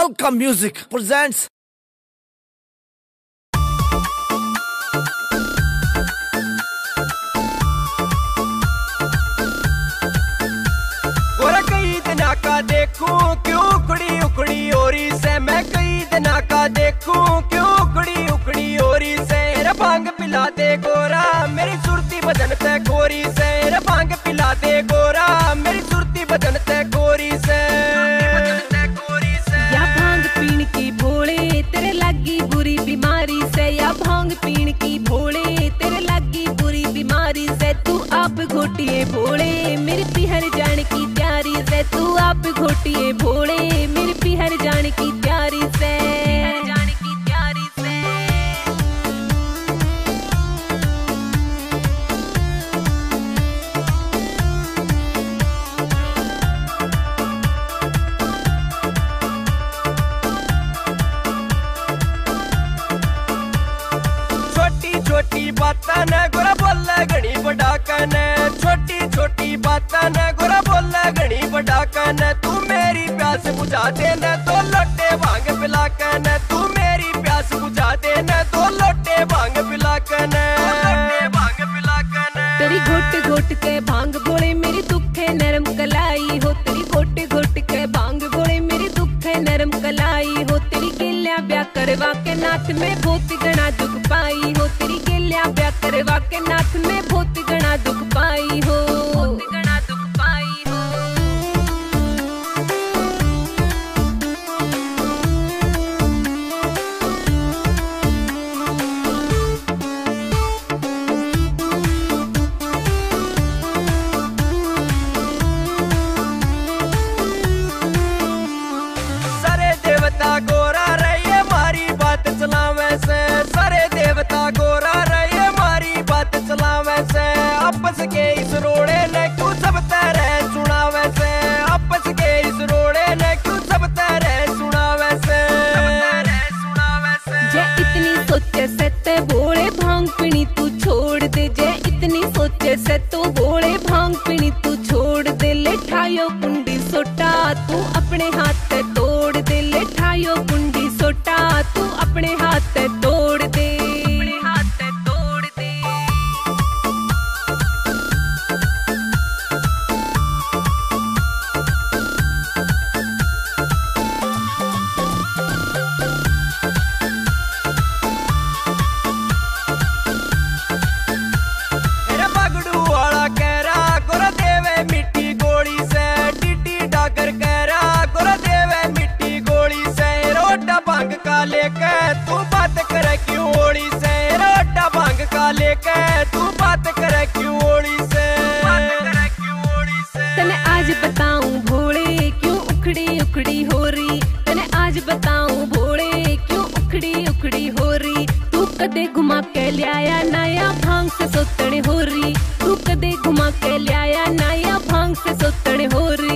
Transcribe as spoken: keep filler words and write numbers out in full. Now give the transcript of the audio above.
Alka Music presents गोरा कई दिना का देखूं क्यों उखड़ी उखड़ी ओरी से मैं कई दिना का देखूं क्यों उखड़ी उखड़ी ओरी से रे भांग पिला दे गोरा मेरी सुरती बदन ते गोरी से रे भांग पिला दे गोरा मेरी सुरती बदन ते गोरी से या भांग पीण की भोले तेरे लगी बुरी बीमारी से या भांग पीण की भोले तेरे लगी बुरी बीमारी से तू आप घोटिए भोले मेरी पिहर जाने की तैयारी से तू आप घोटिए भोले मेरी पिहर जाने की तैयारी से जाने की तैयारी से छोटी छोटी बातां ने गोरा बोले घणी बड़ा कने छोटी छोटी बातां ने गोरा बोले घणी बड़ा कने तू मेरी प्यास बुझा दे न तो लोटे भांग पिला कने तू मेरी प्यास बुझा दे न तो लोटे भांग पिला कने लोटे भांग पिला कने तेरी घोट घोट के भांग बोले मेरी दुखे नरम कलाई हो तेरी घोट घोट के भांग बोले मेरी दुखे नरम कलाई हो तेरी गिल्या ब्याह करवा के नाथ में बहुत गणा दुख पाई हो तेरी गिल्या ब्याह करवा के नाथ में बहुत गणा दुख पाई हो गणा दुख पाई हो सारे देवता गोरा रहिए मारी बात चलावे से सारे देवता गोरा रहिए मारी बात चलावे से आपस के इस रोड़े ने क्यों सब तरह सुनावे से आपस के इस रोड़े ने क्यों सब तरह सुनावे से सुनावे से जे इतनी सोचे से ते भोले भांग पीनी तू छोड़ दे जे इतनी सोचे से तो भोले भांग पीनी तू छोड़ दे ले ठायो कुंडी सोटा तू अपने हाथ से तोड़ दे ले ठायो कुंडी सोटा तू अपने हाथ से तोड़ दे अपने हाथ से तोड़ दे मेरा पगड़ू वाला कह रहा गोरा देवे मिट्टी गोली से टीटी डागर कह रहा गोरा देवे मिट्टी गोली से रोटा भांग का लेके तू बात करे क्यों ओड़ी से रोटा भांग का लेके तू बात करे क्यों ओड़ी से बात करे क्यों ओड़ी से तने आज बताऊं भोले क्यों उखड़ी उखड़ी हो रही तने आज बताऊं भोले क्यों उखड़ी उखड़ी हो रही तू कदे घुमा के लियाया नया भांग से सोतने हो रही तू कदे घुमा के लियाया नया भांग से सोतने हो रही